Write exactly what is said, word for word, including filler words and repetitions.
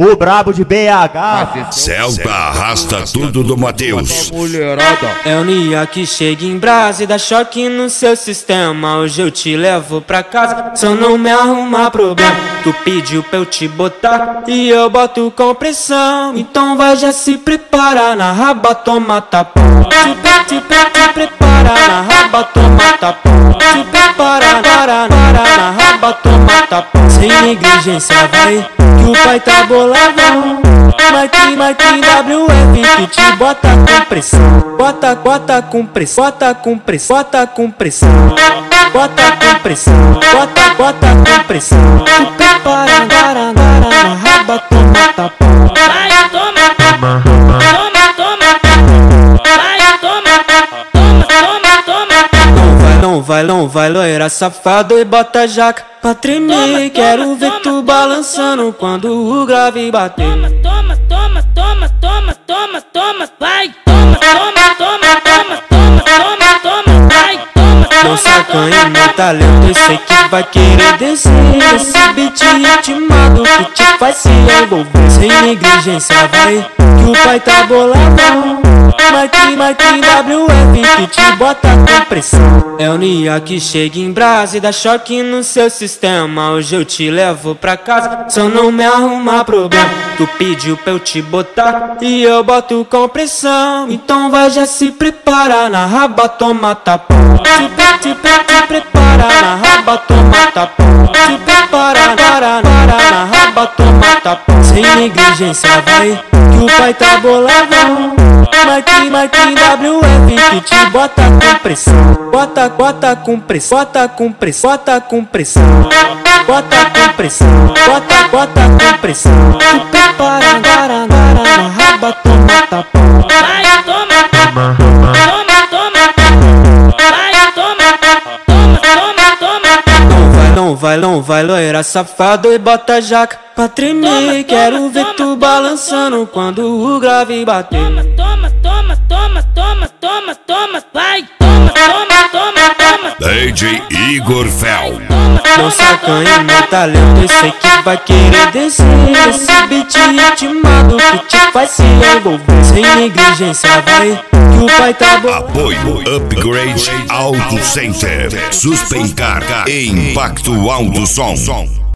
o brabo de B H. Celta arrasta tudo do Matheus. É o Nia que chega em brasa e dá choque no seu sistema. Hoje eu te levo pra casa, só não me arrumar problema. Tu pediu pra eu te botar e eu boto com pressão. Então vai já se prepara, na raba toma tapão. Te, te, te, te prepara, na raba toma tapão. Te prepara, para, para, na raba toma tapão. Sem negligência vai, que o pai tá boladão. Mike, Mike, W F que te bota com pressão. Bota, bota com pressão, bota com pressão, bota com pressão. Bota com pressão, bota, bota com pressão. Tu prepara, para, para, na raba toma tapão. Vai, toma, toma, toma, toma. Vai, toma, toma, toma, toma. Não vai, não vai, não vai, loira safado e bota jaca pra tremer. Toma, Quero toma, ver toma, tu toma, balançando toma. quando o grave bater. Toma, toma, toma, toma, toma, toma, toma. Vai, toma, toma, toma, toma, toma, toma, toma. Vai, toma, Não toma, sacanha toma. meu talento, eu sei que vai querer descer. Esse beat ritmado que te faz se envolver. Sem negligência vai, que o pai tá boladão. Mike, Mike, W F que te bota com pressão. É o Nia que chega em brasa e dá choque no seu sistema. Hoje eu te levo pra casa, só não me arrumar problema. Tu pediu pra eu te botar e eu boto com pressão. Então vai já se prepara, na raba toma tapão. Te, te, te prepara, na raba toma tapão. Te prepara, para, para, na raba toma tapão. Sem negligência vai, que o pai tá boladão. Mike, Mike, W F que te bota com pressão. Bota, bota com pressão, bota com pressão, bota com pressão. Bota com pressão, bota, bota com pressão. Tu prepara, para, para, na raba toma tapão. Vai, toma, toma, toma. Vai, toma, toma, toma, toma. Não vai, não vai, não vai, loira safado e bota jaca pra tremer. Toma, Quero toma, ver toma, tu toma, balançando toma. quando o grave bater. Toma, toma, toma, toma, toma, toma, toma. Vai, toma, toma, toma, toma. D J Igor Fel. Toma, Não toma, sacanha toma, meu talento, eu sei que vai querer descer. Esse beat ritmado que te faz se envolver. Sem negligência vai, que o pai tá bom. Apoio Upgrade Auto Center. Suspencar e Impacto Alto Som.